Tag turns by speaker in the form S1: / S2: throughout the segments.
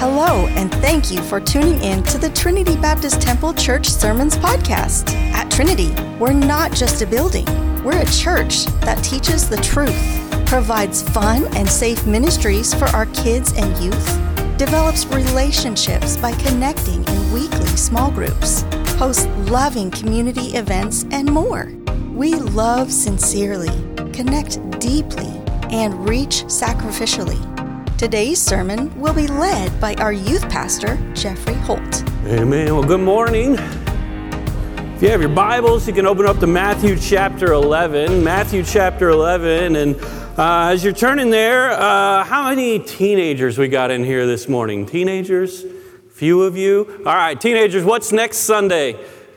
S1: Hello, and thank you for tuning in to the Trinity Baptist Temple Church Sermons podcast. At Trinity, we're not just a building. We're a church that teaches the truth, provides fun and safe ministries for our kids and youth, develops relationships by connecting in weekly small groups, hosts loving community events, and more. We love sincerely, connect deeply, and reach sacrificially. Today's sermon will be led by our youth pastor, Jeffrey Holt.
S2: Amen. Well, good morning. If you have your Bibles, you can open up to Matthew chapter 11. Matthew chapter 11. And as you're turning there, how many teenagers we got in here this morning? Teenagers? Few of you? All right, teenagers, what's next Sunday?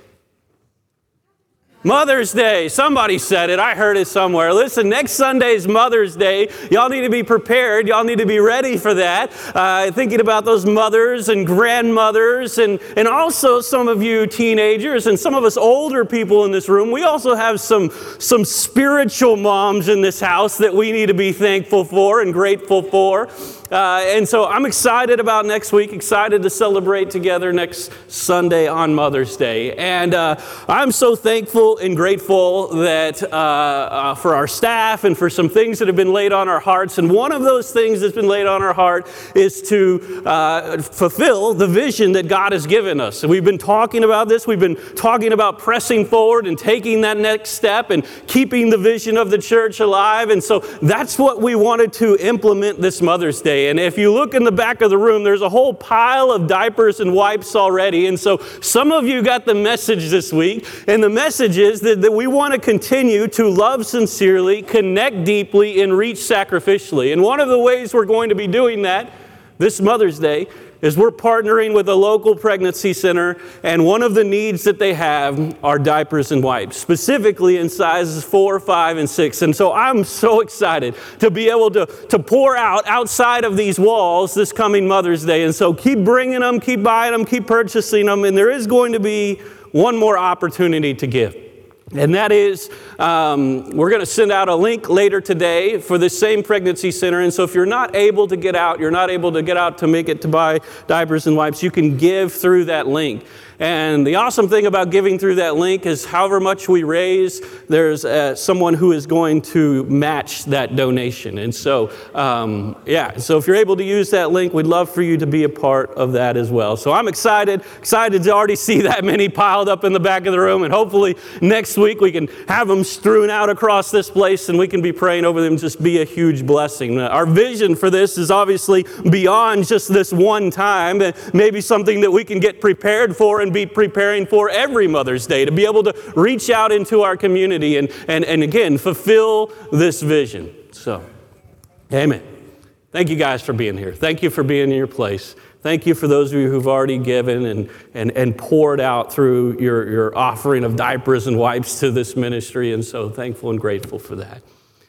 S2: Mother's Day. Somebody said it. I heard it somewhere. Listen, next Sunday's Mother's Day. Y'all need to be prepared. Y'all need to be ready for that. Thinking about those mothers and grandmothers and also some of you teenagers and some of us older people in this room. We also have some spiritual moms in this house that we need to be thankful for and grateful for. And so I'm excited about next week, excited to celebrate together next Sunday on Mother's Day. And I'm so thankful and grateful that for our staff and for some things that have been laid on our hearts. And one of those things that's been laid on our heart is to fulfill the vision that God has given us. And we've been talking about this. We've been talking about pressing forward and taking that next step and keeping the vision of the church alive. And so that's what we wanted to implement this Mother's Day. And if you look in the back of the room, there's a whole pile of diapers and wipes already. And so some of you got the message this week. And the message is that we want to continue to love sincerely, connect deeply, and reach sacrificially. And one of the ways we're going to be doing that this Mother's Day is we're partnering with a local pregnancy center, and one of the needs that they have are diapers and wipes, specifically in sizes 4, 5, and 6. And so I'm so excited to be able to pour out outside of these walls this coming Mother's Day. And so keep bringing them, keep buying them, keep purchasing them, and there is going to be one more opportunity to give. And that is, we're going to send out a link later today for the same pregnancy center. And so if you're not able to get out, to make it to buy diapers and wipes, you can give through that link. And the awesome thing about giving through that link is however much we raise, there's someone who is going to match that donation. And so, so if you're able to use that link, we'd love for you to be a part of that as well. So I'm excited to already see that many piled up in the back of the room. And hopefully next week we can have them strewn out across this place and we can be praying over them, just be a huge blessing. Our vision for this is obviously beyond just this one time, maybe something that we can get prepared for and be preparing for every Mother's Day, to be able to reach out into our community and again, fulfill this vision. So, amen. Thank you guys for being here. Thank you for being in your place. Thank you for those of you who've already given and poured out through your offering of diapers and wipes to this ministry. And so thankful and grateful for that.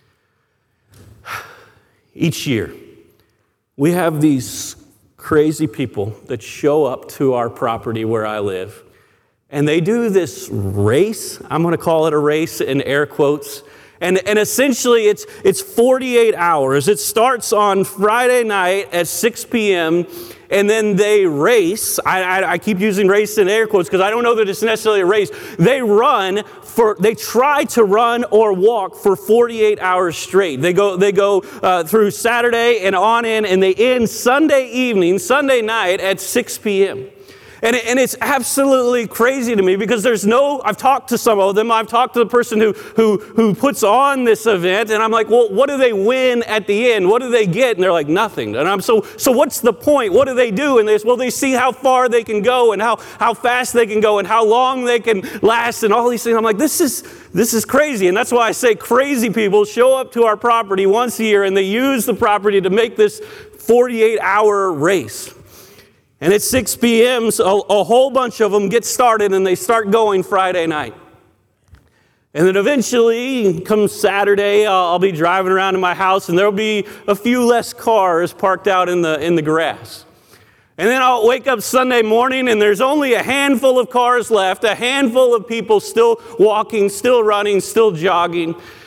S2: Each year, we have these crazy people that show up to our property where I live. And they do this race. I'm going to call it a race in air quotes. And essentially it's 48 hours. It starts on Friday night at 6 p.m. and then they race. I keep using race in air quotes because I don't know that it's necessarily a race. They try to run or walk for 48 hours straight. They go through Saturday and on in, and they end Sunday night at 6 p.m. And it's absolutely crazy to me because I've talked to some of them. I've talked to the person who puts on this event, and I'm like, well, what do they win at the end? What do they get? And they're like, nothing. And I'm so what's the point? What do they do? And they see how far they can go and how fast they can go and how long they can last and all these things. I'm like, this is crazy. And that's why I say crazy people show up to our property once a year and they use the property to make this 48-hour race. And at 6 p.m., so a whole bunch of them get started and they start going Friday night. And then eventually, come Saturday, I'll be driving around in my house and there'll be a few less cars parked out in the grass. And then I'll wake up Sunday morning and there's only a handful of cars left, a handful of people still walking, still running, still jogging.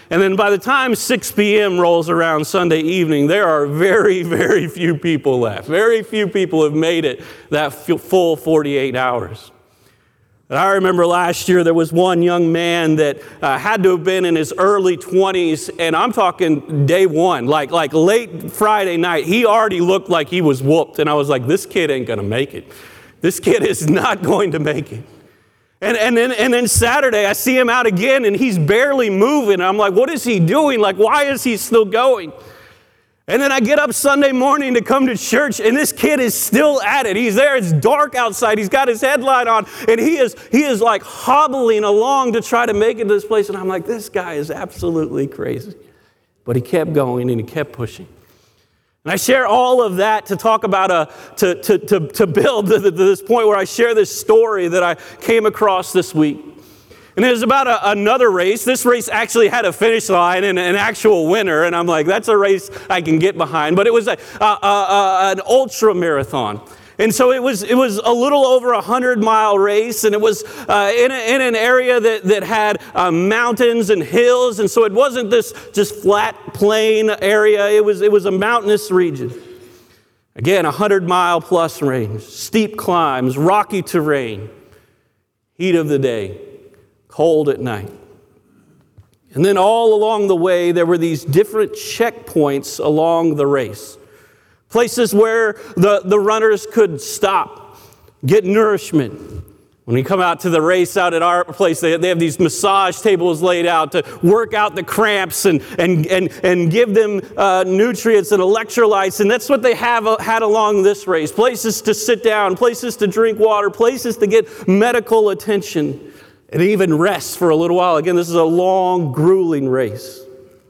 S2: And then by the time 6 p.m. rolls around Sunday evening, there are very, very few people left. Very few people have made it that full 48 hours. And I remember last year there was one young man that had to have been in his early 20s, and I'm talking day one, like late Friday night. He already looked like he was whooped, and I was like, this kid ain't going to make it. This kid is not going to make it. And then Saturday, I see him out again, and he's barely moving. And I'm like, what is he doing? Like, why is he still going? And then I get up Sunday morning to come to church, and this kid is still at it. He's there. It's dark outside. He's got his headlight on, and he is like hobbling along to try to make it to this place. And I'm like, this guy is absolutely crazy. But he kept going, and he kept pushing. And I share all of that to talk about to build to this point where I share this story that I came across this week. And it was about another race. This race actually had a finish line and an actual winner. And I'm like, that's a race I can get behind. But it was an ultra marathon. And so it was a little over 100-mile race, and it was in an area that had mountains and hills, and so it wasn't this just flat plain area. It was a mountainous region. Again, 100-mile plus range, steep climbs, rocky terrain, heat of the day, cold at night. And then all along the way, there were these different checkpoints along the race. Places where the runners could stop, get nourishment. When we come out to the race out at our place, they have these massage tables laid out to work out the cramps and give them nutrients and electrolytes. And that's what they had along this race. Places to sit down, places to drink water, places to get medical attention, and even rest for a little while. Again, this is a long, grueling race.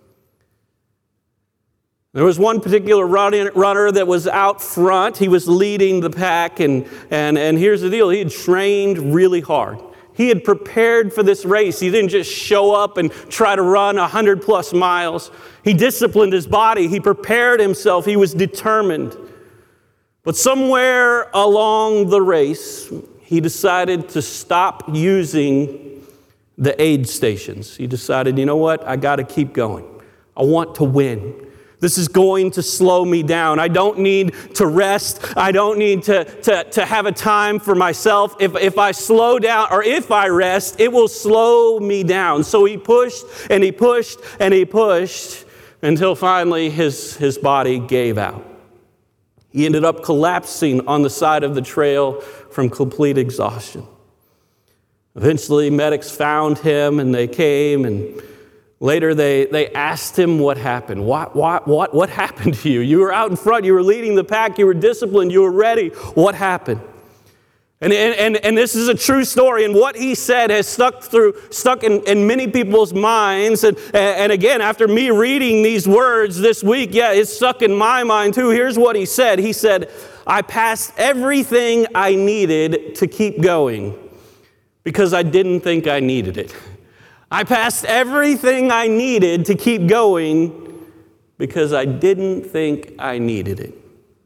S2: There was one particular runner that was out front. He was leading the pack, and here's the deal. He had trained really hard. He had prepared for this race. He didn't just show up and try to run 100-plus miles. He disciplined his body. He prepared himself. He was determined. But somewhere along the race, he decided to stop using the aid stations. He decided, you know what? I got to keep going. I want to win. This is going to slow me down. I don't need to rest. I don't need to have a time for myself. If I slow down or if I rest, it will slow me down. So he pushed and he pushed and he pushed until finally his body gave out. He ended up collapsing on the side of the trail from complete exhaustion. Eventually, medics found him and they came, and later, they asked him what happened. What happened to you? You were out in front. You were leading the pack. You were disciplined. You were ready. What happened? And this is a true story. And what he said has stuck in many people's minds. And again, after me reading these words this week, it's stuck in my mind too. Here's what he said. He said, I passed everything I needed to keep going because I didn't think I needed it. I passed everything I needed to keep going because I didn't think I needed it.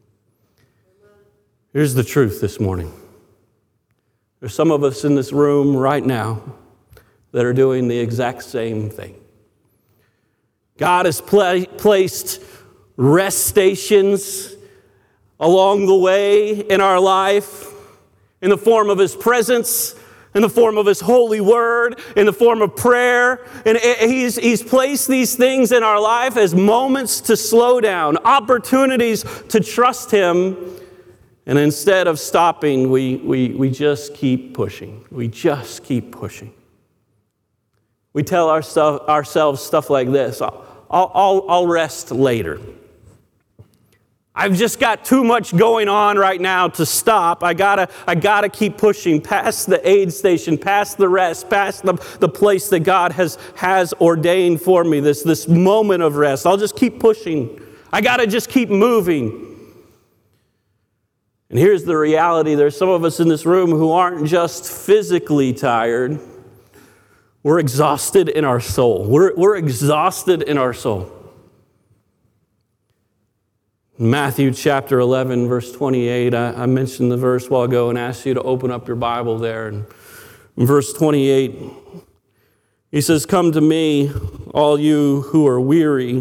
S2: Here's the truth this morning. There's some of us in this room right now that are doing the exact same thing. God has placed rest stations along the way in our life in the form of His presence, in the form of His holy word, in the form of prayer. And He's placed these things in our life as moments to slow down, opportunities to trust Him. And instead of stopping, we just keep pushing. We just keep pushing. We tell ourselves stuff like this, I'll rest later. I've just got too much going on right now to stop. I gotta keep pushing past the aid station, past the rest, past the place that God has ordained for me, this moment of rest. I'll just keep pushing. I gotta just keep moving. And here's the reality. There's some of us in this room who aren't just physically tired. We're exhausted in our soul. We're exhausted in our soul. Matthew chapter 11, verse 28, I mentioned the verse a while ago and asked you to open up your Bible there. And in verse 28, He says, "Come to me, all you who are weary,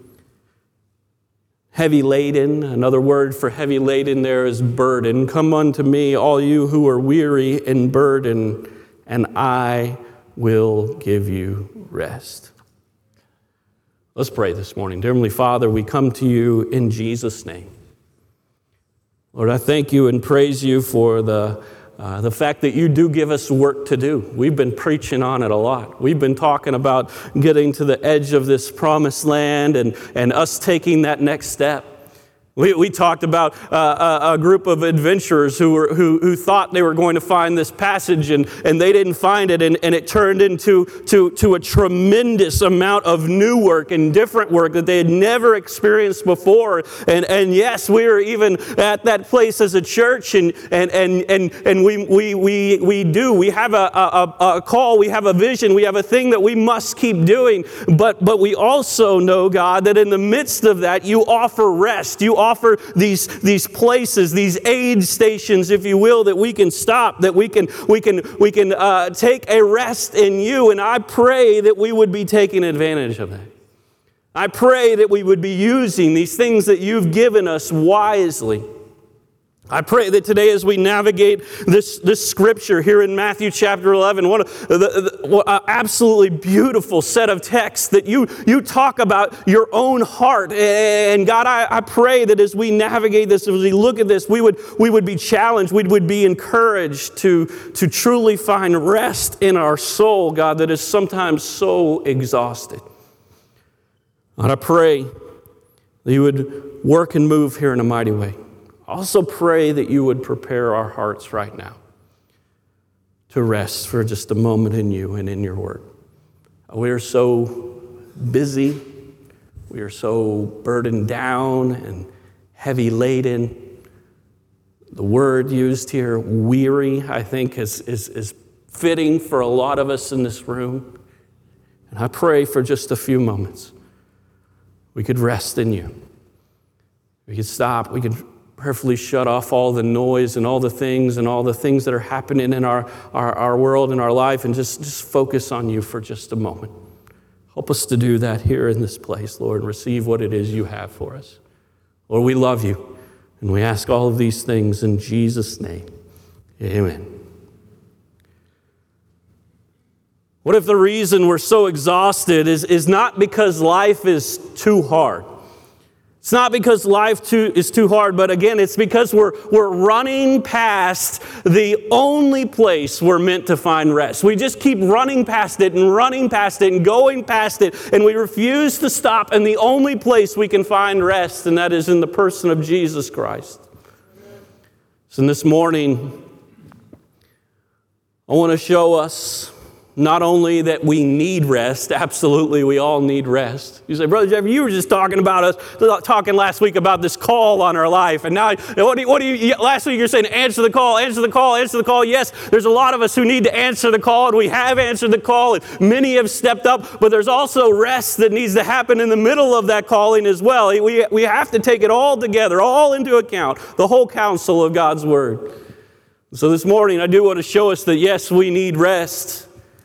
S2: heavy laden." Another word for heavy laden there is burden. "Come unto me, all you who are weary and burdened, and I will give you rest." Let's pray this morning. Dear Heavenly Father, we come to you in Jesus' name. Lord, I thank you and praise you for the fact that you do give us work to do. We've been preaching on it a lot. We've been talking about getting to the edge of this promised land and us taking that next step. We talked about a group of adventurers who thought they were going to find this passage and they didn't find it, and it turned into a tremendous amount of new work and different work that they had never experienced before. And yes, we are even at that place as a church, and we have a call, we have a vision, we have a thing that we must keep doing. But we also know, God, that in the midst of that, you offer rest. You offer these places, these aid stations, if you will, that we can stop, that we can take a rest in you. And I pray that we would be taking advantage of that. I pray that we would be using these things that you've given us wisely. I pray that today as we navigate this scripture here in Matthew chapter 11, one of the absolutely beautiful set of texts that you talk about your own heart. And God, I pray that as we navigate this, as we look at this, we would be challenged, we would be encouraged to truly find rest in our soul, God, that is sometimes so exhausted. God, I pray that you would work and move here in a mighty way. I also pray that you would prepare our hearts right now to rest for just a moment in you and in your word. We are so busy. We are so burdened down and heavy laden. The word used here, weary, I think is fitting for a lot of us in this room. And I pray for just a few moments we could rest in you. We could stop. We could prayerfully shut off all the noise and all the things that are happening in our world and our life, and just focus on you for just a moment. Help us to do that here in this place, Lord, and receive what it is you have for us. Lord, we love you, and we ask all of these things in Jesus' name. Amen. What if the reason we're so exhausted is not because life is too hard? It's not because life is too hard, but again, it's because we're running past the only place we're meant to find rest. We just keep running past it and going past it, and we refuse to stop in the only place we can find rest, and that is in the person of Jesus Christ. So this morning, I want to show us not only that we need rest, absolutely we all need rest. You say, Brother Jeff, you were just talking last week about this call on our life, and now last week you're saying answer the call. Yes, there's a lot of us who need to answer the call, and we have answered the call, and many have stepped up, but there's also rest that needs to happen in the middle of that calling as well. We have to take it all together, all into account, the whole counsel of God's Word. So this morning I do want to show us that yes, we need rest.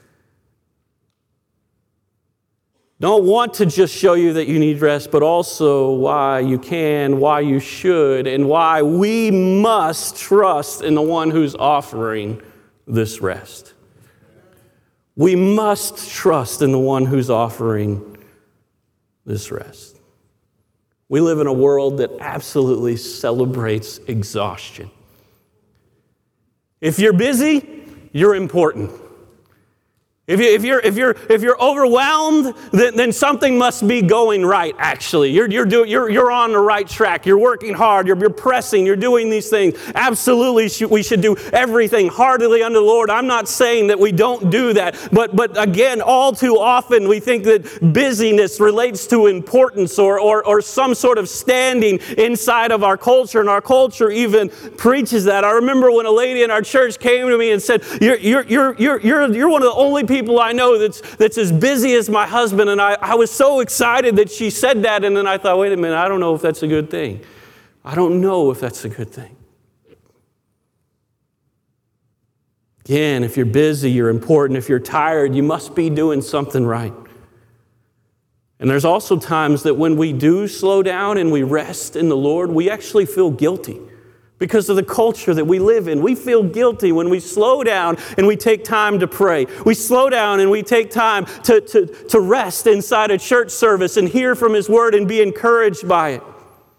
S2: Don't want to just show you that you need rest, but also why you can, why you should, and why we must trust in the one who's offering this rest. We must trust in the one who's offering this rest. We live in a world that absolutely celebrates exhaustion. If you're busy, you're important. If you're overwhelmed, then something must be going right. Actually, you're on the right track. You're working hard. You're pressing. You're doing these things. Absolutely, we should do everything heartily unto the Lord. I'm not saying that we don't do that, but again, all too often we think that busyness relates to importance or some sort of standing inside of our culture, and our culture even preaches that. I remember when a lady in our church came to me and said, "You're one of the only people I know that's as busy as my husband," and I was so excited that she said that, and then I thought, wait a minute, I don't know if that's a good thing. I don't know if that's a good thing. Again, if you're busy, you're important. If you're tired, you must be doing something right. And there's also times that when we do slow down and we rest in the Lord, we actually feel guilty because of the culture that we live in. We feel guilty when we slow down and we take time to pray. We slow down and we take time to rest inside a church service and hear from His Word and be encouraged by it.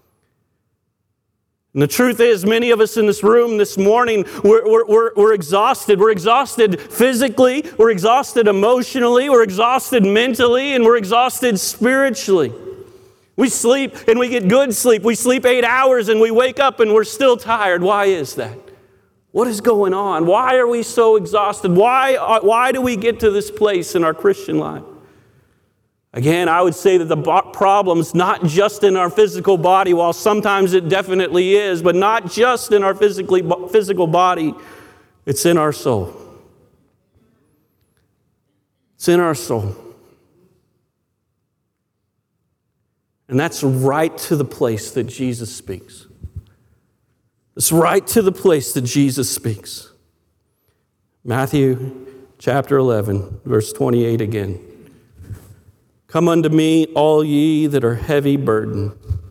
S2: And the truth is, many of us in this room this morning, we're exhausted. We're exhausted physically, we're exhausted emotionally, we're exhausted mentally, and we're exhausted spiritually. We sleep and we get good sleep. We sleep 8 hours and we wake up and we're still tired. Why is that? What is going on? Why are we so exhausted? Why do we get to this place in our Christian life? Again, I would say that the problem's not just in our physical body, while sometimes it definitely is, but not just in our physical body, it's in our soul. It's in our soul. And that's right to the place that Jesus speaks. It's right to the place that Jesus speaks. Matthew chapter 11, verse 28 again. Come unto me, all ye that are heavy burdened.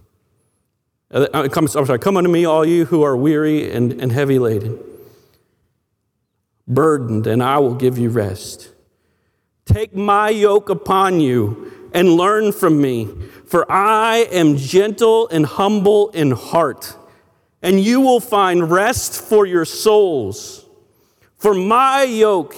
S2: Come unto me, all you who are weary and heavy laden. Burdened, and I will give you rest. Take my yoke upon you and learn from me, for I am gentle and humble in heart, and you will find rest for your souls. For my yoke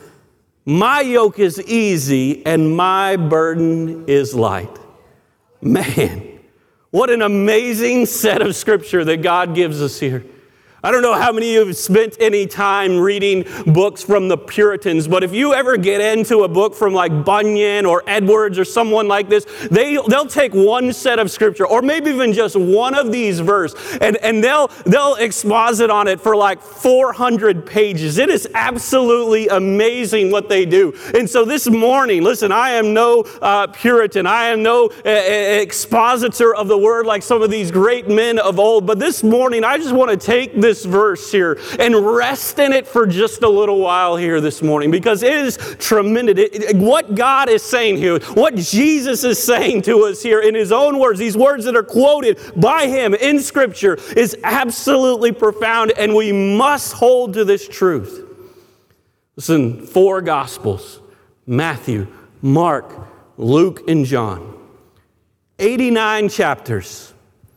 S2: is easy and my burden is light. Man, what an amazing set of scripture that God gives us here. I don't know how many of you have spent any time reading books from the Puritans, but if you ever get into a book from like Bunyan or Edwards or someone like this, they'll take one set of scripture or maybe even just one of these verses and they'll exposit on it for like 400 pages. It is absolutely amazing what they do. And so this morning, listen, I am no Puritan. I am no expositor of the word like some of these great men of old. But this morning, I just want to take this verse here and rest in it for just a little while here this morning, because it is tremendous. What God is saying here, what Jesus is saying to us here in His own words, these words that are quoted by Him in Scripture, is absolutely profound, and we must hold to this truth. Listen, 4 Gospels: Matthew, Mark, Luke, and John. 89 chapters.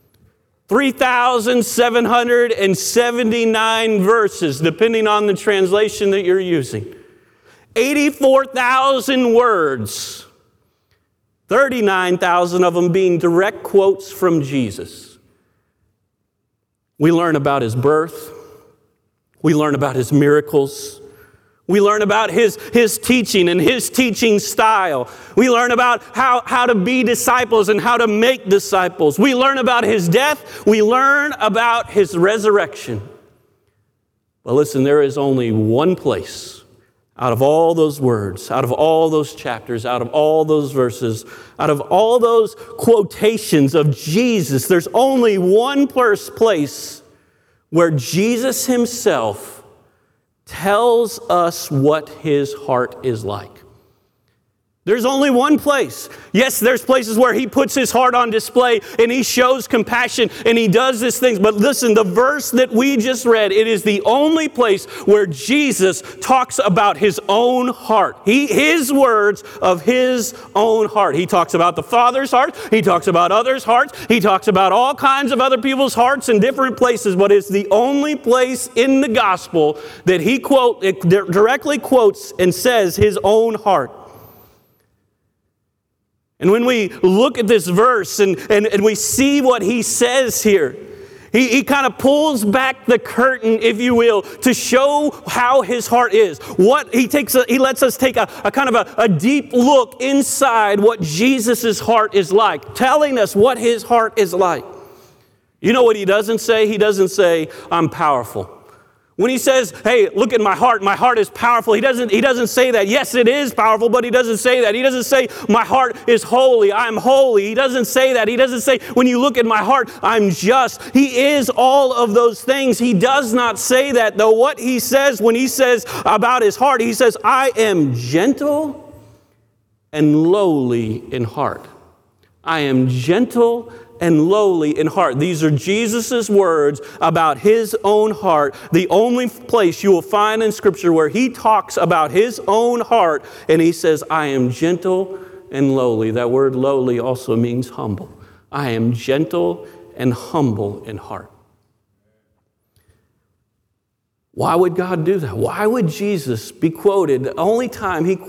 S2: 3,779 verses, depending on the translation that you're using. 84,000 words. 39,000 of them being direct quotes from Jesus. We learn about His birth. We learn about His miracles. We learn about his teaching and His teaching style. We learn about how to be disciples and how to make disciples. We learn about His death. We learn about His resurrection. But listen, there is only one place out of all those words, out of all those chapters, out of all those verses, out of all those quotations of Jesus, there's only one place where Jesus Himself tells us what His heart is like. There's only one place. Yes, there's places where He puts His heart on display and He shows compassion and He does these things. But listen, the verse that we just read, it is the only place where Jesus talks about His own heart. His words of His own heart. He talks about the Father's heart. He talks about others' hearts. He talks about all kinds of other people's hearts in different places. But it's the only place in the gospel that He directly quotes and says His own heart. And when we look at this verse and we see what He says here, he kind of pulls back the curtain, if you will, to show how His heart is. He lets us take a kind of a deep look inside what Jesus' heart is like, telling us what His heart is like. You know what He doesn't say? He doesn't say, I'm powerful. When he says, hey, look at my heart is powerful, he doesn't say that. Yes, it is powerful, but he doesn't say that. He doesn't say, my heart is holy, I'm holy. He doesn't say that. He doesn't say, when you look at my heart, I'm just. He is all of those things. He does not say that, though. What he says when he says about his heart, he says, I am gentle and lowly in heart. I am gentle and lowly in heart. These are Jesus' words about his own heart. The only place you will find in Scripture where he talks about his own heart, and he says, I am gentle and lowly. That word lowly also means humble. I am gentle and humble in heart. Why would God do that? Why would Jesus be quoted? The only time he's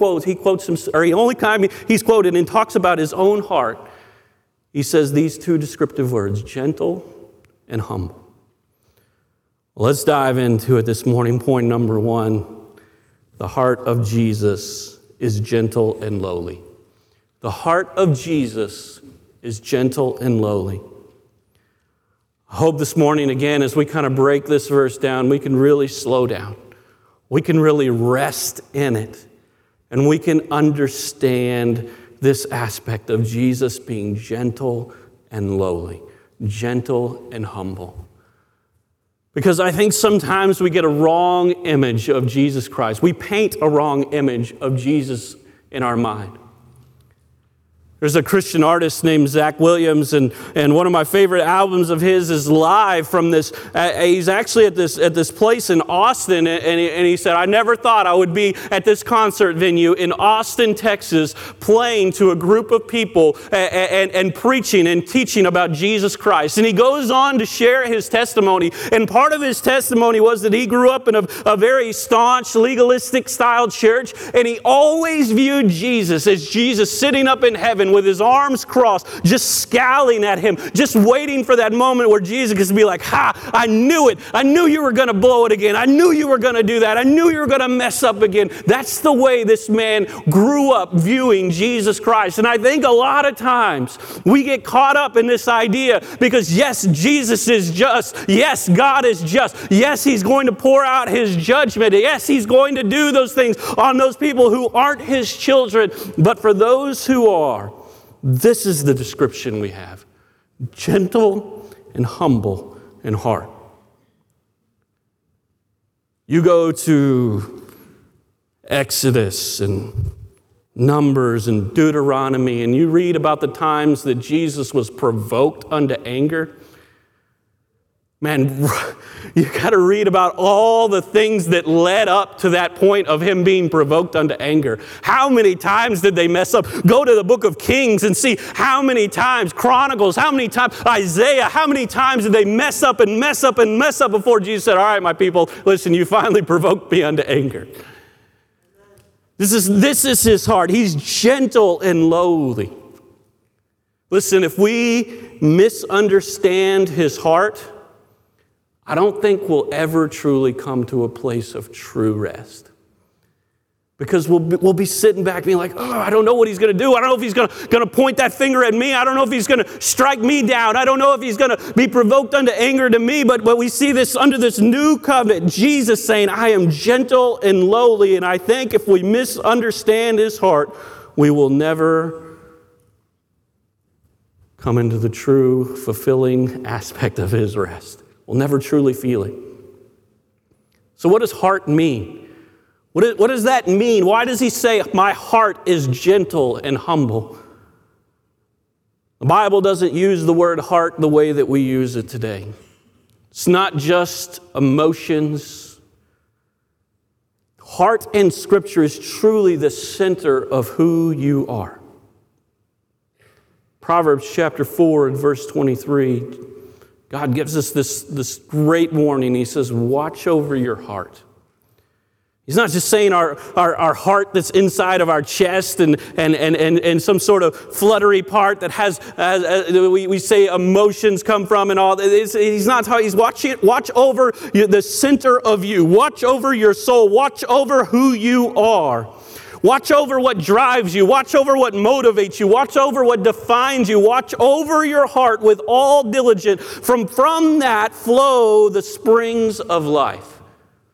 S2: quoted and talks about his own heart, he says these two descriptive words, gentle and humble. Let's dive into it this morning. Point number one, the heart of Jesus is gentle and lowly. The heart of Jesus is gentle and lowly. I hope this morning, again, as we kind of break this verse down, we can really slow down. We can really rest in it. And we can understand this aspect of Jesus being gentle and lowly, gentle and humble. Because I think sometimes we get a wrong image of Jesus Christ. We paint a wrong image of Jesus in our mind. There's a Christian artist named Zach Williams, and one of my favorite albums of his is live from this. He's actually at this place in Austin, and he said, I never thought I would be at this concert venue in Austin, Texas, playing to a group of people and preaching and teaching about Jesus Christ. And he goes on to share his testimony, and part of his testimony was that he grew up in a very staunch, legalistic style church, and he always viewed Jesus as Jesus sitting up in heaven with his arms crossed, just scowling at him, just waiting for that moment where Jesus could be like, ha, I knew it. I knew you were going to blow it again. I knew you were going to do that. I knew you were going to mess up again. That's the way this man grew up viewing Jesus Christ. And I think a lot of times we get caught up in this idea because yes, Jesus is just. Yes, God is just. Yes, he's going to pour out his judgment. Yes, he's going to do those things on those people who aren't his children. But for those who are, this is the description we have. Gentle and humble in heart. You go to Exodus and Numbers and Deuteronomy, and you read about the times that Jesus was provoked unto anger. Man, you got to read about all the things that led up to that point of him being provoked unto anger. How many times did they mess up? Go to the book of Kings and see how many times, Chronicles, how many times, Isaiah, how many times did they mess up and mess up and mess up before Jesus said, all right, my people, listen, you finally provoked me unto anger. This is his heart. He's gentle and lowly. Listen, if we misunderstand his heart, I don't think we'll ever truly come to a place of true rest. Because we'll be sitting back being like, oh, I don't know what he's going to do. I don't know if he's going to point that finger at me. I don't know if he's going to strike me down. I don't know if he's going to be provoked unto anger to me. But we see this under this new covenant, Jesus saying, I am gentle and lowly. And I think if we misunderstand his heart, we will never come into the true, fulfilling aspect of his rest. We'll never truly feel it. So what does heart mean? What does that mean? Why does he say, my heart is gentle and humble? The Bible doesn't use the word heart the way that we use it today. It's not just emotions. Heart in Scripture is truly the center of who you are. Proverbs chapter 4 and verse 23, God gives us this great warning. He says, watch over your heart. He's not just saying our heart that's inside of our chest and some sort of fluttery part that has we say emotions come from and all. He's not talking. He's watch over the center of you. Watch over your soul. Watch over who you are. Watch over what drives you. Watch over what motivates you. Watch over what defines you. Watch over your heart with all diligence. From that flow the springs of life.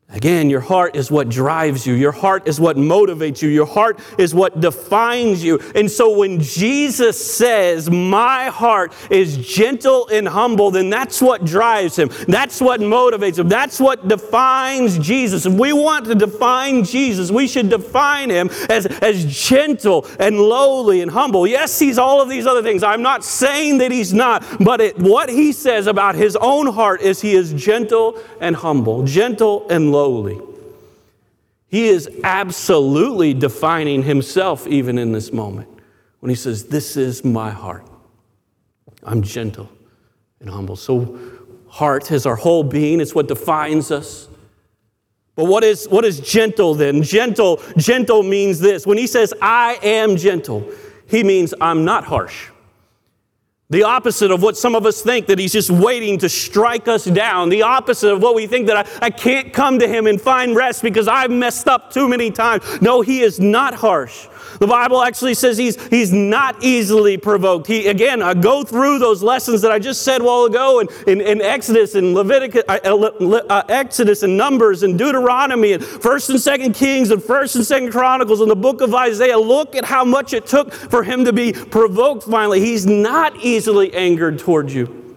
S2: Again, your heart is what drives you. Your heart is what motivates you. Your heart is what defines you. And so when Jesus says, my heart is gentle and humble, then that's what drives him. That's what motivates him. That's what defines Jesus. If we want to define Jesus, we should define him as gentle and lowly and humble. Yes, he's all of these other things. I'm not saying that he's not, but what he says about his own heart is he is gentle and humble, gentle and lowly. He is absolutely defining himself even in this moment when he says, this is my heart. I'm gentle and humble. So heart is our whole being. It's what defines us. But what is gentle then? Gentle means this. When he says, I am gentle, he means I'm not harsh. The opposite of what some of us think, that he's just waiting to strike us down. The opposite of what we think, that I can't come to him and find rest because I've messed up too many times. No, he is not harsh. The Bible actually says he's not easily provoked. Go through those lessons that I just said a while ago in Exodus and Leviticus, Exodus and Numbers and Deuteronomy and 1st and 2nd Kings and 1st and 2nd Chronicles and the book of Isaiah. Look at how much it took for him to be provoked finally. He's not easily angered towards you.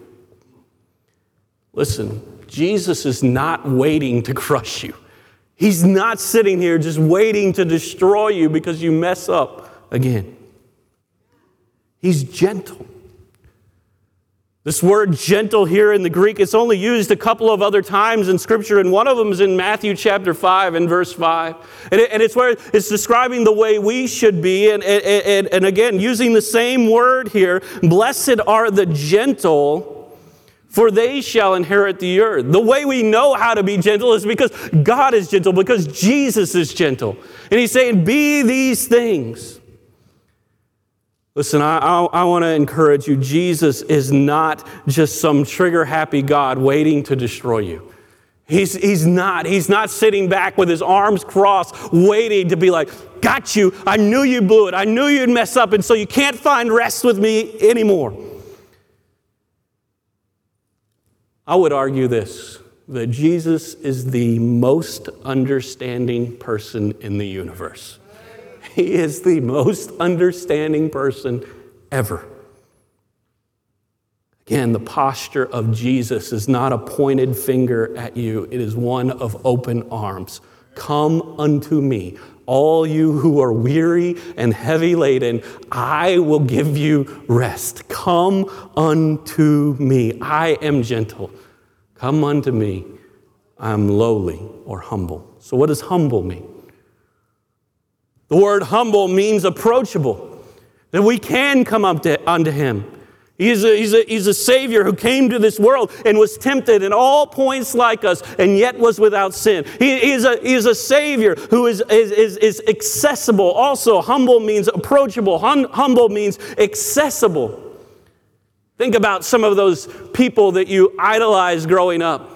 S2: Listen, Jesus is not waiting to crush you. He's not sitting here just waiting to destroy you because you mess up again. He's gentle. This word gentle here in the Greek, it's only used a couple of other times in Scripture, and one of them is in Matthew chapter 5 and verse 5. And it's where it's describing the way we should be, and again, using the same word here, blessed are the gentle, for they shall inherit the earth. The way we know how to be gentle is because God is gentle, because Jesus is gentle. And he's saying, be these things. Listen, I want to encourage you. Jesus is not just some trigger-happy God waiting to destroy you. He's not sitting back with his arms crossed, waiting to be like, got you. I knew you blew it. I knew you'd mess up, and so you can't find rest with me anymore. I would argue this, that Jesus is the most understanding person in the universe. He is the most understanding person ever. Again, the posture of Jesus is not a pointed finger at you. It is one of open arms. Come unto me, all you who are weary and heavy laden, I will give you rest. Come unto me. I am gentle. Come unto me. I'm lowly or humble. So what does humble mean? The word humble means approachable, that we can come up unto him. He's a Savior who came to this world and was tempted in all points like us and yet was without sin. He is a Savior who is accessible. Also, humble means approachable. Humble means accessible. Think about some of those people that you idolized growing up.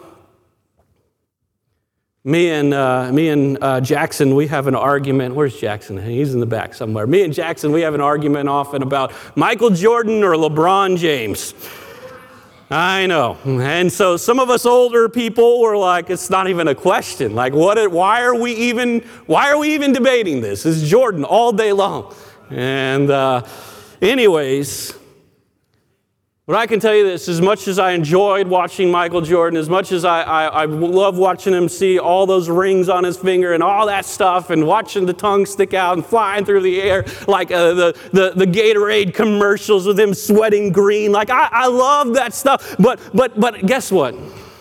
S2: Me and Jackson, we have an argument. Where's Jackson? He's in the back somewhere. Me and Jackson, we have an argument often about Michael Jordan or LeBron James. I know. And so some of us older people were like, it's not even a question. Like, why are we even debating this? It's Jordan all day long. And anyways, but I can tell you this, as much as I enjoyed watching Michael Jordan, as much as I love watching him see all those rings on his finger and all that stuff, and watching the tongue stick out and flying through the air like the Gatorade commercials with him sweating green, like I love that stuff. But guess what?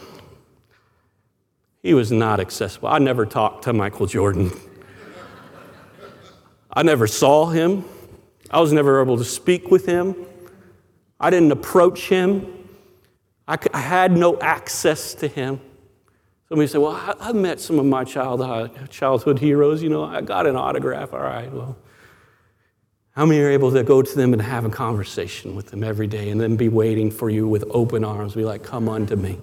S2: He was not accessible. I never talked to Michael Jordan. I never saw him. I was never able to speak with him. I didn't approach him. I had no access to him. Somebody said, well, I met some of my childhood heroes. You know, I got an autograph. All right, well, how many are able to go to them and have a conversation with them every day and then be waiting for you with open arms, be like, come unto me?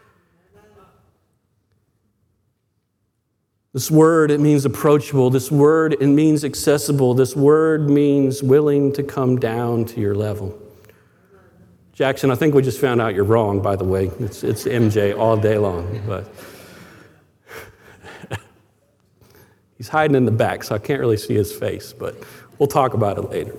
S2: This word, it means approachable. This word, it means accessible. This word means willing to come down to your level. Jackson, I think we just found out you're wrong, by the way. It's MJ all day long. But He's hiding in the back, so I can't really see his face, but we'll talk about it later.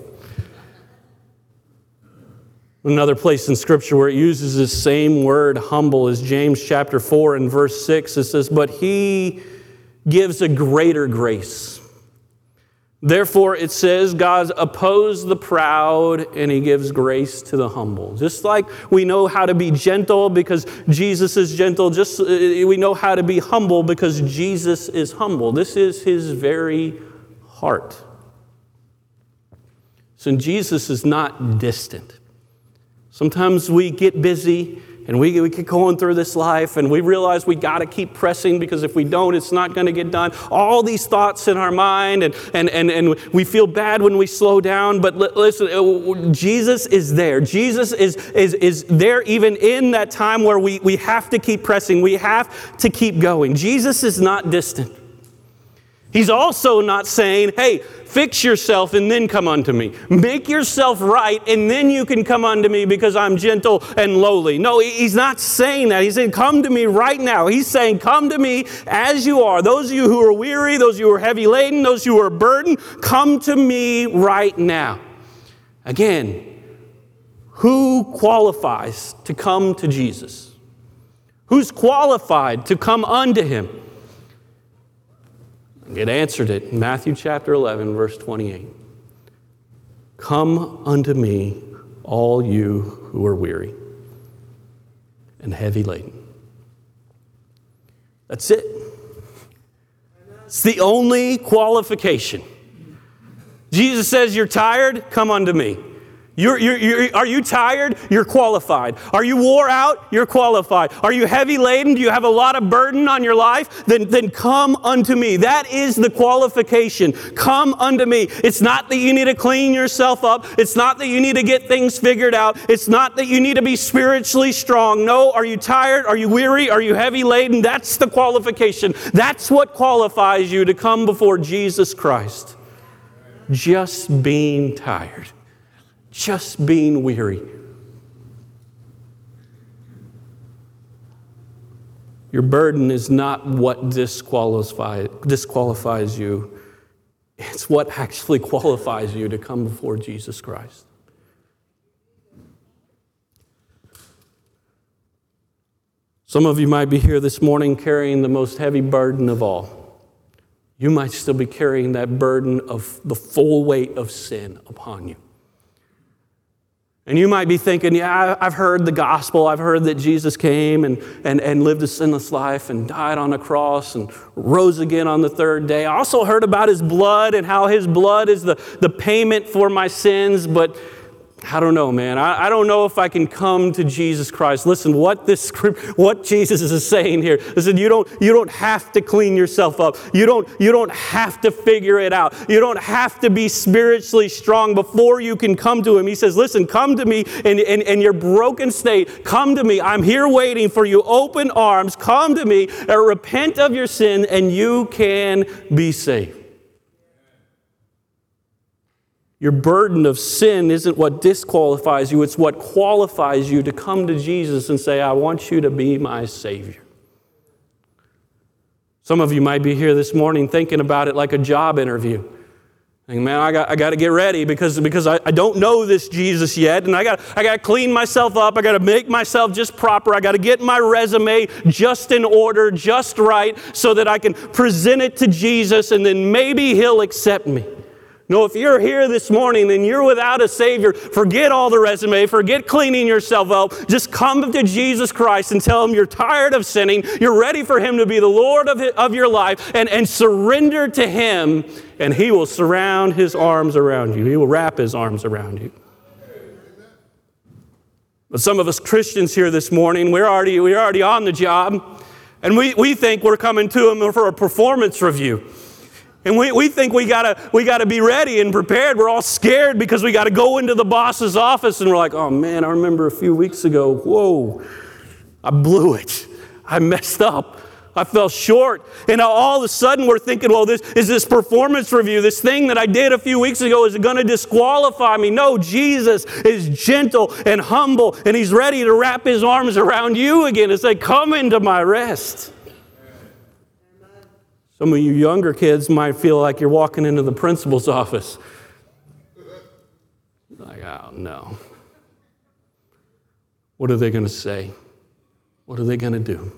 S2: Another place in Scripture where it uses this same word, humble, is James chapter 4 and verse 6. It says, but he gives a greater grace. Therefore, it says, God opposes the proud and he gives grace to the humble. Just like we know how to be gentle because Jesus is gentle, we know how to be humble because Jesus is humble. This is his very heart. So Jesus is not distant. Sometimes we get busy and we keep going through this life and we realize we got to keep pressing because if we don't, it's not going to get done. All these thoughts in our mind and we feel bad when we slow down. But listen, Jesus is there. Jesus is there even in that time where we have to keep pressing. We have to keep going. Jesus is not distant. He's also not saying, hey, fix yourself and then come unto me. Make yourself right and then you can come unto me because I'm gentle and lowly. No, he's not saying that. He's saying, come to me right now. He's saying, come to me as you are. Those of you who are weary, those of you who are heavy laden, those who are burdened, come to me right now. Again, who qualifies to come to Jesus? Who's qualified to come unto him? It answered it in Matthew chapter 11, verse 28. Come unto me, all you who are weary and heavy laden. That's it. It's the only qualification. Jesus says, you're tired? Come unto me. Are you tired? You're qualified. Are you wore out? You're qualified. Are you heavy laden? Do you have a lot of burden on your life? Then come unto me. That is the qualification. Come unto me. It's not that you need to clean yourself up. It's not that you need to get things figured out. It's not that you need to be spiritually strong. No, are you tired? Are you weary? Are you heavy laden? That's the qualification. That's what qualifies you to come before Jesus Christ. Just being tired. Just being weary. Your burden is not what disqualifies you. It's what actually qualifies you to come before Jesus Christ. Some of you might be here this morning carrying the most heavy burden of all. You might still be carrying that burden of the full weight of sin upon you. And you might be thinking, yeah, I've heard the gospel. I've heard that Jesus came and lived a sinless life and died on a cross and rose again on the third day. I also heard about his blood and how his blood is the payment for my sins, but I don't know, man. I don't know if I can come to Jesus Christ. Listen, what Jesus is saying here. Listen, you don't have to clean yourself up. You don't have to figure it out. You don't have to be spiritually strong before you can come to him. He says, listen, come to me in your broken state. Come to me. I'm here waiting for you. Open arms. Come to me. Repent of your sin and you can be saved. Your burden of sin isn't what disqualifies you, it's what qualifies you to come to Jesus and say, I want you to be my Savior. Some of you might be here this morning thinking about it like a job interview. Thinking, man, I got to get ready because I don't know this Jesus yet, and I got to clean myself up, I got to make myself just proper, I got to get my resume just in order, just right, so that I can present it to Jesus, and then maybe he'll accept me. No, if you're here this morning and you're without a Savior, forget all the resume, forget cleaning yourself up. Just come to Jesus Christ and tell him you're tired of sinning, you're ready for him to be the Lord of your life, and surrender to him, and he will surround his arms around you. He will wrap his arms around you. But some of us Christians here this morning, we're already on the job, and we think we're coming to him for a performance review. And we think we gotta be ready and prepared. We're all scared because we got to go into the boss's office and we're like, oh man, I remember a few weeks ago, whoa, I blew it. I messed up. I fell short. And all of a sudden we're thinking, well, this performance review, this thing that I did a few weeks ago, is it going to disqualify me? No, Jesus is gentle and humble and he's ready to wrap his arms around you again and say, come into my rest. Some of you younger kids might feel like you're walking into the principal's office. Like, oh no. What are they going to say? What are they going to do?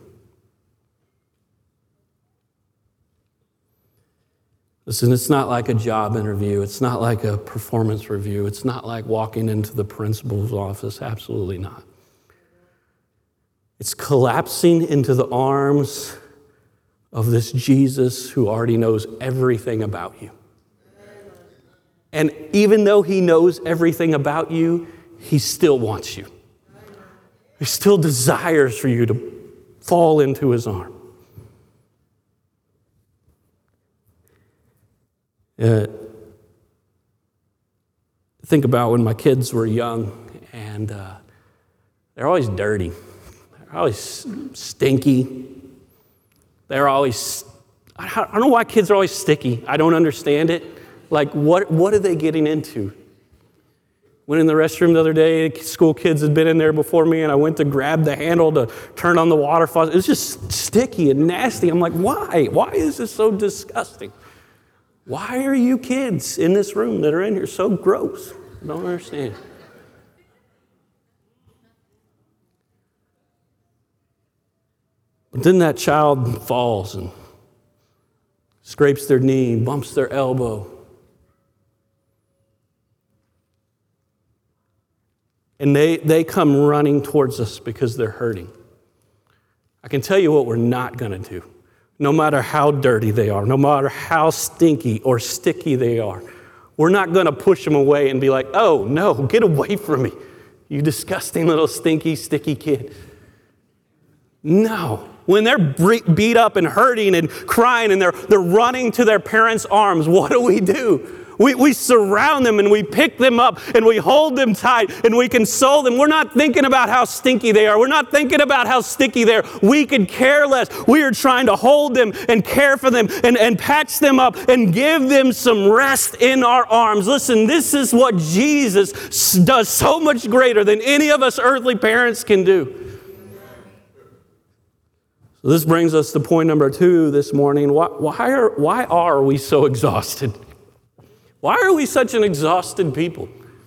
S2: Listen, it's not like a job interview. It's not like a performance review. It's not like walking into the principal's office. Absolutely not. It's collapsing into the arms of this Jesus who already knows everything about you. And even though he knows everything about you, he still wants you. He still desires for you to fall into his arm. Think about when my kids were young, and they're always dirty. They're always stinky. They're always, I don't know why kids are always sticky. I don't understand it. Like, what are they getting into? Went in the restroom the other day, school kids had been in there before me, and I went to grab the handle to turn on the water faucet. It was just sticky and nasty. I'm like, why? Why is this so disgusting? Why are you kids in this room that are in here so gross? I don't understand. But then that child falls and scrapes their knee, bumps their elbow. And they come running towards us because they're hurting. I can tell you what we're not going to do. No matter how dirty they are, no matter how stinky or sticky they are, we're not going to push them away and be like, oh, no, get away from me, you disgusting little stinky, sticky kid. No. When they're beat up and hurting and crying and they're running to their parents' arms, what do? We surround them and we pick them up and we hold them tight and we console them. We're not thinking about how stinky they are. We're not thinking about how sticky they are. We could care less. We are trying to hold them and care for them and patch them up and give them some rest in our arms. Listen, this is what Jesus does so much greater than any of us earthly parents can do. So this brings us to point number 2 this morning. Why are we so exhausted? Why are we such an exhausted people?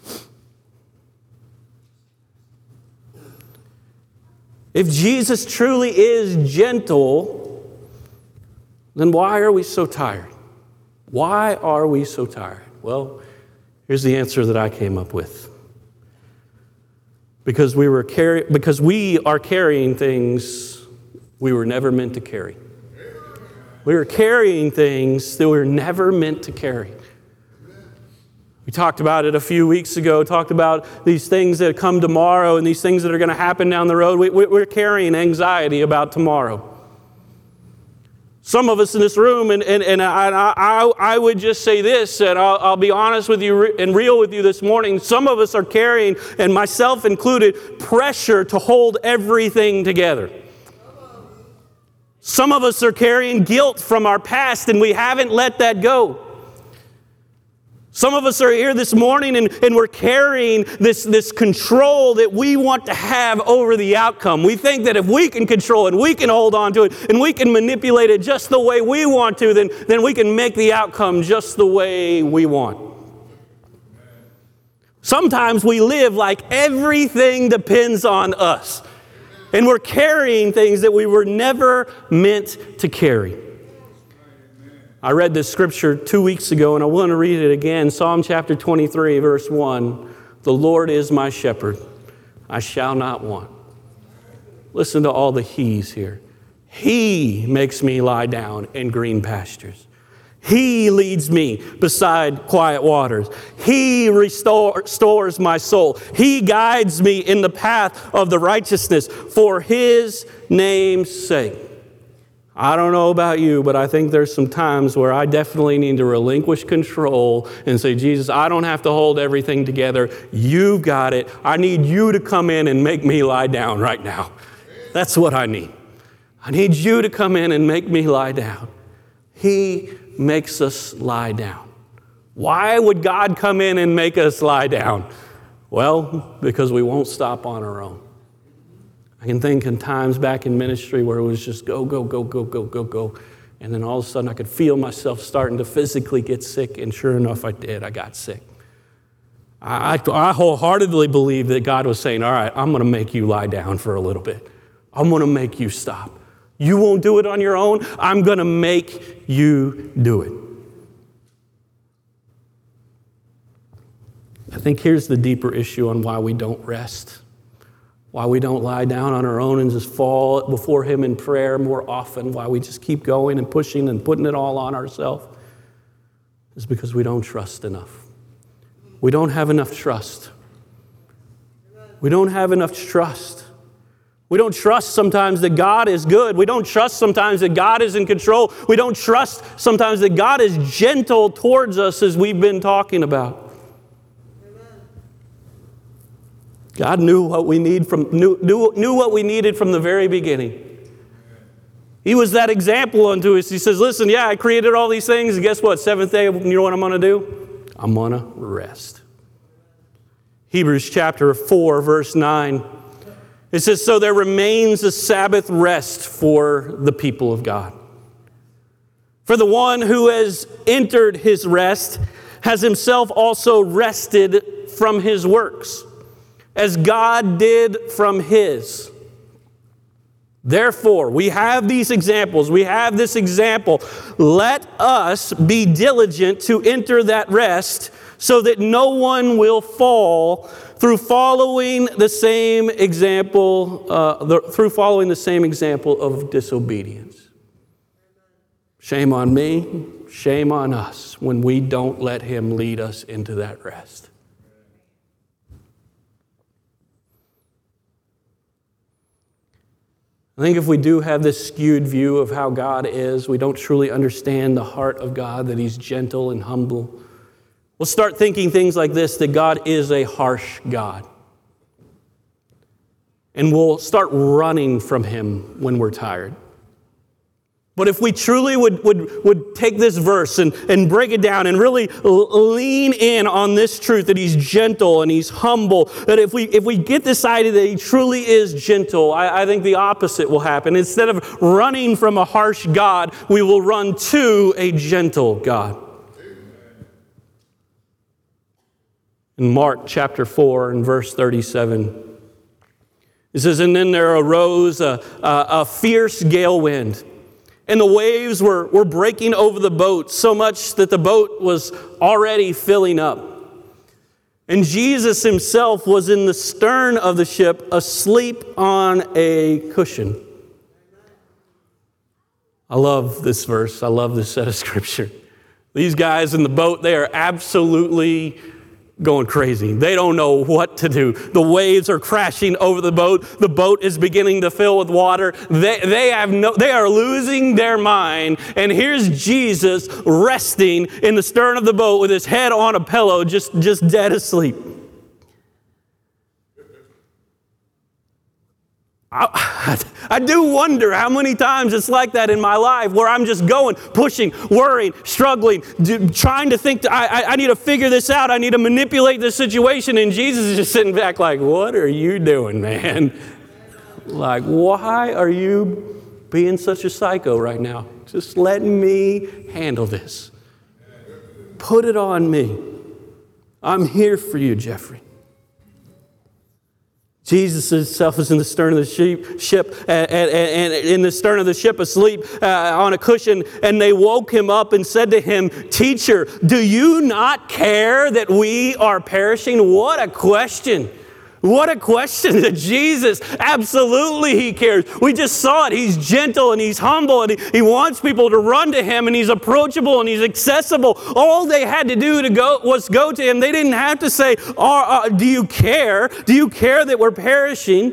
S2: If Jesus truly is gentle, then why are we so tired? Why are we so tired? Well, here's the answer that I came up with. Because we are carrying things we were never meant to carry. We were carrying things that we were never meant to carry. We talked about it a few weeks ago, talked about these things that come tomorrow and these things that are going to happen down the road. We're carrying anxiety about tomorrow. Some of us in this room, and I would just say this, and I'll be honest with you and real with you this morning, some of us are carrying, and myself included, pressure to hold everything together. Some of us are carrying guilt from our past, and we haven't let that go. Some of us are here this morning and we're carrying this control that we want to have over the outcome. We think that if we can control it and we can hold on to it and we can manipulate it just the way we want to, then we can make the outcome just the way we want. Sometimes we live like everything depends on us. And we're carrying things that we were never meant to carry. I read this scripture 2 weeks ago, and I want to read it again. Psalm chapter 23, verse 1. The Lord is my shepherd. I shall not want. Listen to all the he's here. He makes me lie down in green pastures. He leads me beside quiet waters. He restores my soul. He guides me in the path of the righteousness for His name's sake. I don't know about you, but I think there's some times where I definitely need to relinquish control and say, Jesus, I don't have to hold everything together. You've got it. I need you to come in and make me lie down right now. That's what I need. I need you to come in and make me lie down. He makes us lie down. Why would God come in and make us lie down? Well, because we won't stop on our own. I can think in times back in ministry where it was just go, go, go, go, go, go, go. And then all of a sudden I could feel myself starting to physically get sick, and sure enough I did. I got sick. I wholeheartedly believe that God was saying, all right, I'm going to make you lie down for a little bit. I'm going to make you stop. You won't do it on your own. I'm going to make you do it. I think here's the deeper issue on why we don't rest, why we don't lie down on our own and just fall before Him in prayer more often, why we just keep going and pushing and putting it all on ourselves, is because we don't trust enough. We don't have enough trust. We don't have enough trust. We don't trust sometimes that God is good. We don't trust sometimes that God is in control. We don't trust sometimes that God is gentle towards us, as we've been talking about. God knew what we needed from the very beginning. He was that example unto us. He says, listen, yeah, I created all these things, and guess what? Seventh day, you know what I'm going to do? I'm going to rest. Hebrews chapter 4, verse 9. It says, so there remains a Sabbath rest for the people of God. For the one who has entered his rest has himself also rested from his works, as God did from his. Therefore, we have these examples. We have this example. Let us be diligent to enter that rest, so that no one will fall through following the same example of disobedience. Shame on me, shame on us when we don't let Him lead us into that rest. I think if we do have this skewed view of how God is, we don't truly understand the heart of God, that He's gentle and humble. We'll start thinking things like this, that God is a harsh God. And we'll start running from Him when we're tired. But if we truly would take this verse and break it down and really lean in on this truth, that He's gentle and He's humble, that if we get this idea that He truly is gentle, I think the opposite will happen. Instead of running from a harsh God, we will run to a gentle God. In Mark chapter 4 and verse 37, it says, and then there arose a fierce gale wind, and the waves were breaking over the boat, so much that the boat was already filling up. And Jesus Himself was in the stern of the ship, asleep on a cushion. I love this verse. I love this set of Scripture. These guys in the boat, they are absolutely going crazy. They don't know what to do. The waves are crashing over the boat. The boat is beginning to fill with water. They are losing their mind. And here's Jesus resting in the stern of the boat with his head on a pillow, just dead asleep. I do wonder how many times it's like that in my life, where I'm just going, pushing, worrying, struggling, trying to think, I need to figure this out. I need to manipulate this situation. And Jesus is just sitting back like, what are you doing, man? Like, why are you being such a psycho right now? Just let me handle this. Put it on me. I'm here for you, Jeffrey. Jesus himself is in the stern of the ship, and in the stern of the ship asleep on a cushion, and they woke him up and said to him, Teacher, do you not care that we are perishing? What a question. What a question that Jesus, absolutely He cares. We just saw it. He's gentle and He's humble, and He wants people to run to Him, and He's approachable and He's accessible. All they had to do was go to Him. They didn't have to say, do you care? Do you care that we're perishing?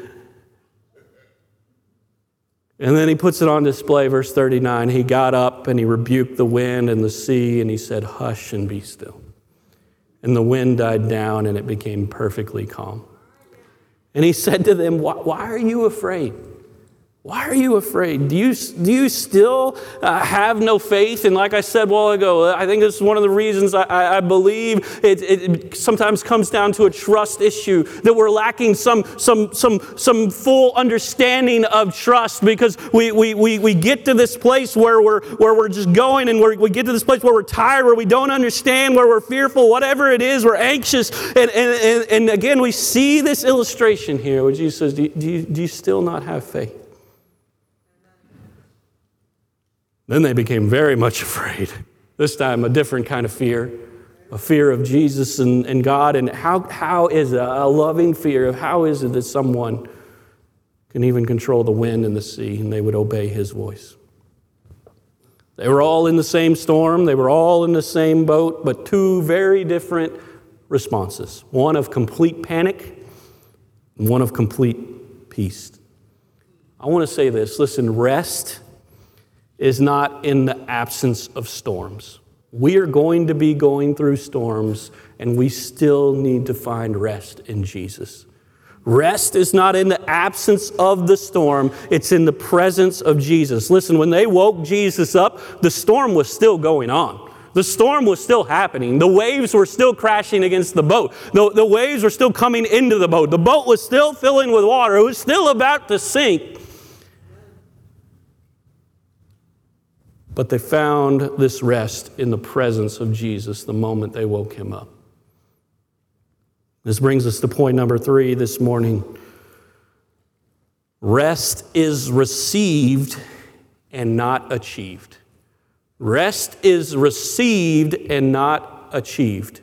S2: And then He puts it on display, verse 39. He got up and He rebuked the wind and the sea, and He said, hush and be still. And the wind died down, and it became perfectly calm. And He said to them, why are you afraid? Why are you afraid? Do you still have no faith? And like I said a while ago, I think this is one of the reasons I believe it sometimes comes down to a trust issue, that we're lacking some full understanding of trust, because we get to this place where we're just going, and we get to this place where we're tired, where we don't understand, where we're fearful, whatever it is, we're anxious. And again, we see this illustration here where Jesus says, do you still not have faith? Then they became very much afraid. This time a different kind of fear, a fear of Jesus and God. And how is a loving fear of how is it that someone can even control the wind and the sea and they would obey his voice? They were all in the same storm. They were all in the same boat, but two very different responses. One of complete panic and one of complete peace. I want to say this. Listen, rest is not in the absence of storms. We are going to be going through storms, and we still need to find rest in Jesus. Rest is not in the absence of the storm, it's in the presence of Jesus. Listen, when they woke Jesus up, the storm was still going on. The storm was still happening. The waves were still crashing against the boat. The waves were still coming into the boat. The boat was still filling with water. It was still about to sink. But they found this rest in the presence of Jesus the moment they woke him up. This brings us to point number 3 this morning. Rest is received and not achieved. Rest is received and not achieved.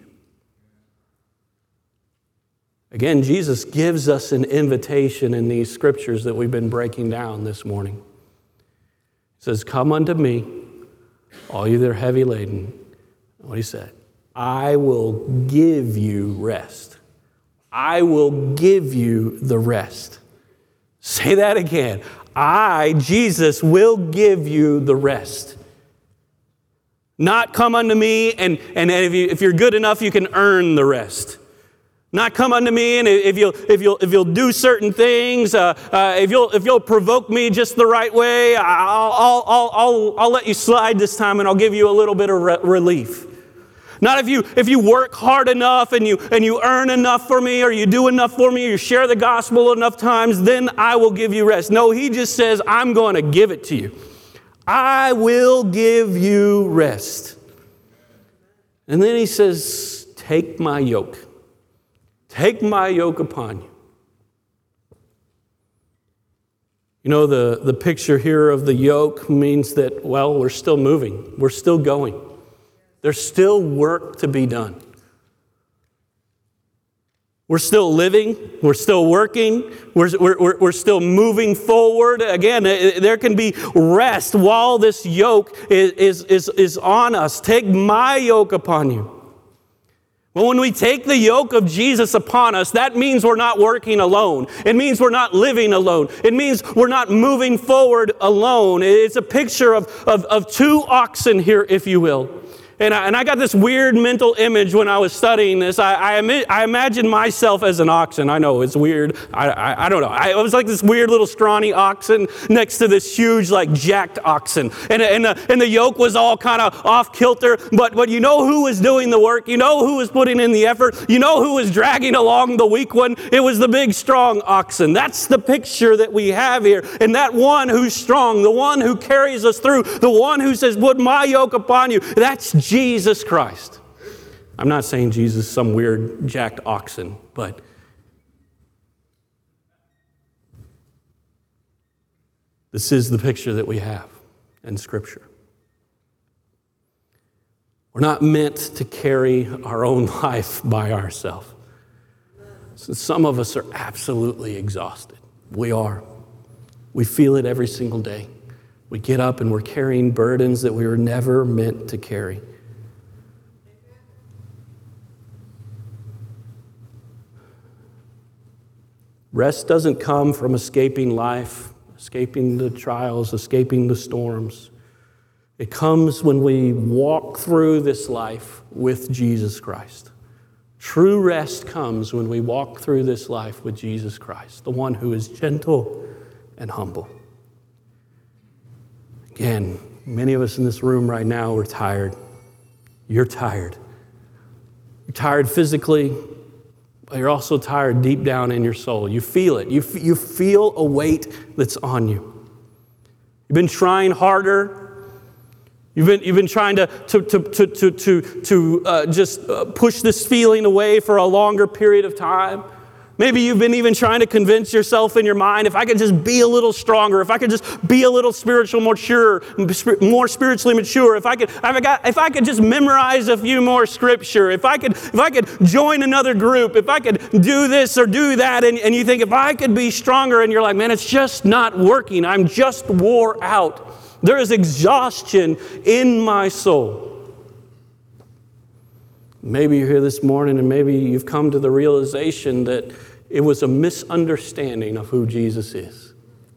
S2: Again, Jesus gives us an invitation in these scriptures that we've been breaking down this morning. He says, "Come unto me, all you that are heavy laden." What he said, "I will give you rest." I will give you the rest. Say that again. I, Jesus, will give you the rest. Not come unto me, and if you're good enough, you can earn the rest. Not come unto me, and if you'll do certain things, if you'll provoke me just the right way, I'll let you slide this time, and I'll give you a little bit of relief. Not if you work hard enough and you earn enough for me, or you do enough for me, or you share the gospel enough times, then I will give you rest. No, he just says, I'm going to give it to you. I will give you rest. And then he says, take my yoke. Take my yoke upon you. You know, the picture here of the yoke means that, well, we're still moving. We're still going. There's still work to be done. We're still living. We're still working. We're still moving forward. Again, there can be rest while this yoke is on us. Take my yoke upon you. Well, when we take the yoke of Jesus upon us, that means we're not working alone. It means we're not living alone. It means we're not moving forward alone. It's a picture of two oxen here, if you will. And I got this weird mental image when I was studying this. I imagined myself as an oxen. I know, it's weird. I don't know. I was like this weird little scrawny oxen next to this huge, like, jacked oxen. And the yoke was all kind of off kilter. But you know who was doing the work? You know who was putting in the effort? You know who was dragging along the weak one? It was the big, strong oxen. That's the picture that we have here. And that one who's strong, the one who carries us through, the one who says, put my yoke upon you, that's Jesus Christ. I'm not saying Jesus is some weird jacked oxen, but this is the picture that we have in Scripture. We're not meant to carry our own life by ourselves. So some of us are absolutely exhausted. We are. We feel it every single day. We get up and we're carrying burdens that we were never meant to carry. Rest doesn't come from escaping life, escaping the trials, escaping the storms. It comes when we walk through this life with Jesus Christ. True rest comes when we walk through this life with Jesus Christ, the one who is gentle and humble. Again, many of us in this room right now are tired. You're tired. You're tired physically, but you're also tired deep down in your soul. You feel it. You feel a weight that's on you. You've been trying harder. You've been trying to just push this feeling away for a longer period of time. Maybe you've been even trying to convince yourself in your mind, if I could just be a little stronger, if I could just be a little more spiritually mature, if I could just memorize a few more scripture, if I could join another group, if I could do this or do that, and you think, if I could be stronger, and you're like, man, it's just not working. I'm just wore out. There is exhaustion in my soul. Maybe you're here this morning and maybe you've come to the realization that it was a misunderstanding of who Jesus is.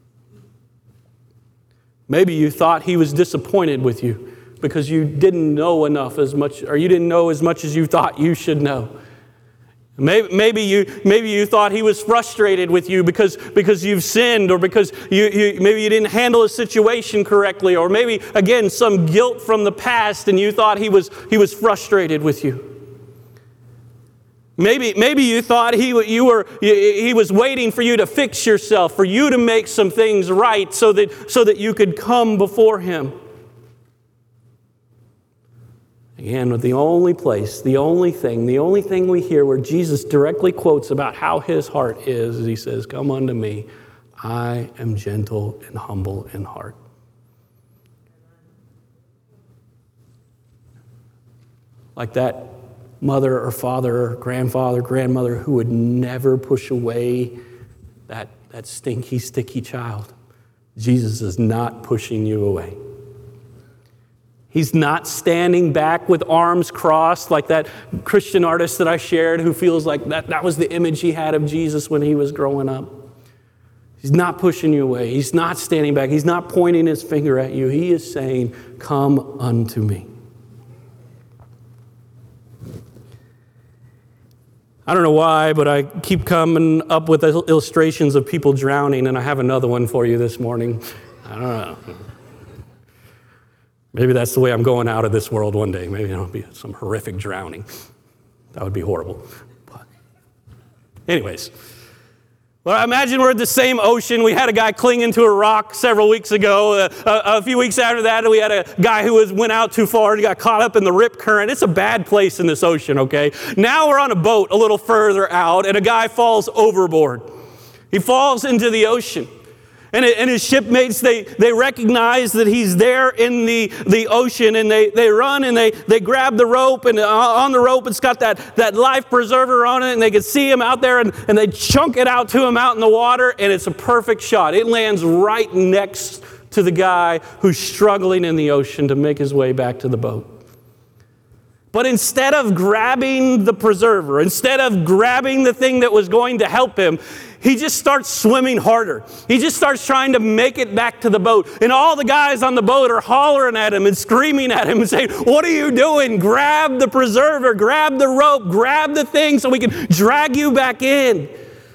S2: Maybe you thought he was disappointed with you because you didn't know enough as much, or you didn't know as much as you thought you should know. Maybe you thought he was frustrated with you because you've sinned, or because maybe you didn't handle a situation correctly, or maybe again some guilt from the past, and you thought he was frustrated with you. Maybe you thought he was waiting for you to fix yourself, for you to make some things right, so that you could come before him. Again, the only thing we hear where Jesus directly quotes about how his heart is he says, "Come unto me, I am gentle and humble in heart." Like that mother or father or grandfather, grandmother who would never push away that stinky, sticky child. Jesus is not pushing you away. He's not standing back with arms crossed like that Christian artist that I shared who feels like that was the image he had of Jesus when he was growing up. He's not pushing you away. He's not standing back. He's not pointing his finger at you. He is saying, "Come unto me." I don't know why, but I keep coming up with illustrations of people drowning, and I have another one for you this morning. I don't know. Maybe that's the way I'm going out of this world one day. Maybe it'll be some horrific drowning. That would be horrible. But anyways, well, imagine we're at the same ocean. We had a guy clinging to a rock several weeks ago. A few weeks after that, we had a guy who went out too far and got caught up in the rip current. It's a bad place in this ocean, okay? Now we're on a boat a little further out, and a guy falls overboard. He falls into the ocean. And his shipmates, they recognize that he's there in the ocean, and they run and they grab the rope, and on the rope it's got that life preserver on it, and they can see him out there, and they chunk it out to him out in the water, and it's a perfect shot. It lands right next to the guy who's struggling in the ocean to make his way back to the boat. But instead of grabbing the preserver, instead of grabbing the thing that was going to help him, he just starts swimming harder. He just starts trying to make it back to the boat. And all the guys on the boat are hollering at him and screaming at him and saying, "What are you doing? Grab the preserver, grab the rope, grab the thing so we can drag you back in."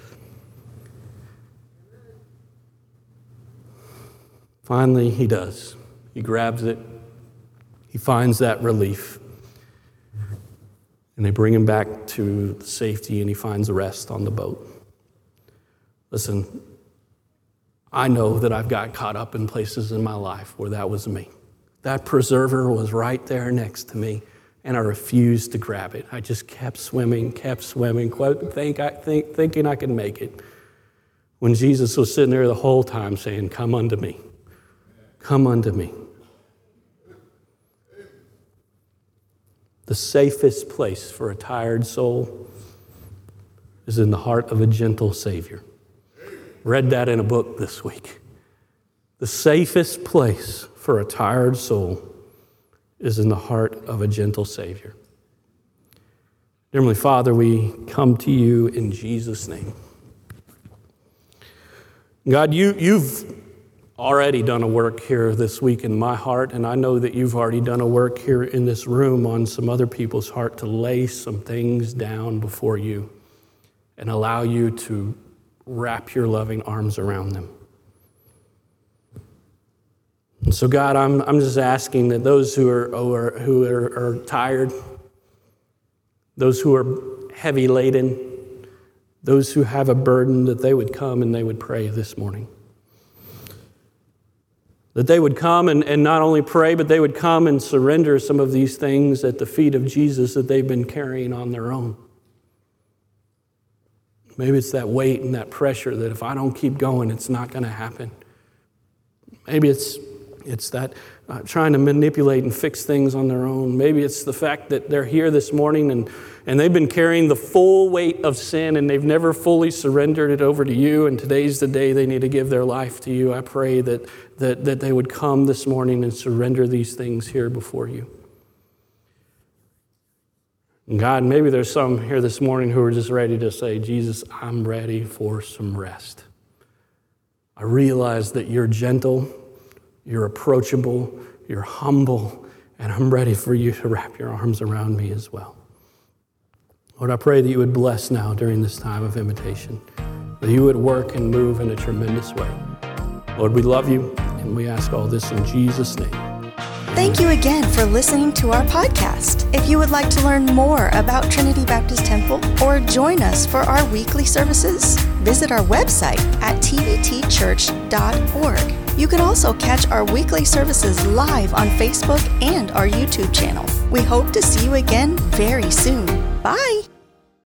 S2: Finally, he does. He grabs it. He finds that relief. And they bring him back to safety, and he finds the rest on the boat. Listen, I know that I've got caught up in places in my life where that was me. That preserver was right there next to me, and I refused to grab it. I just kept swimming, thinking I could make it. When Jesus was sitting there the whole time saying, "Come unto me. Come unto me." The safest place for a tired soul is in the heart of a gentle Savior. Read that in a book this week. The safest place for a tired soul is in the heart of a gentle Savior. Dear Heavenly Father, we come to you in Jesus' name. God, you've already done a work here this week in my heart, and I know that you've already done a work here in this room on some other people's heart to lay some things down before you and allow you to wrap your loving arms around them. And so God, I'm just asking that those who are tired, those who are heavy laden, those who have a burden, that they would come and they would pray this morning. That they would come and not only pray, but they would come and surrender some of these things at the feet of Jesus that they've been carrying on their own. Maybe it's that weight and that pressure that if I don't keep going, it's not going to happen. Maybe it's that trying to manipulate and fix things on their own. Maybe it's the fact that they're here this morning and they've been carrying the full weight of sin and they've never fully surrendered it over to you, and today's the day they need to give their life to you. I pray that they would come this morning and surrender these things here before you. And God, maybe there's some here this morning who are just ready to say, Jesus, I'm ready for some rest. I realize that you're gentle, you're approachable, you're humble, and I'm ready for you to wrap your arms around me as well. Lord, I pray that you would bless now during this time of invitation, that you would work and move in a tremendous way. Lord, we love you, and we ask all this in Jesus' name.
S1: Thank you again for listening to our podcast. If you would like to learn more about Trinity Baptist Temple or join us for our weekly services, visit our website at tvtchurch.org. You can also catch our weekly services live on Facebook and our YouTube channel. We hope to see you again very soon. Bye!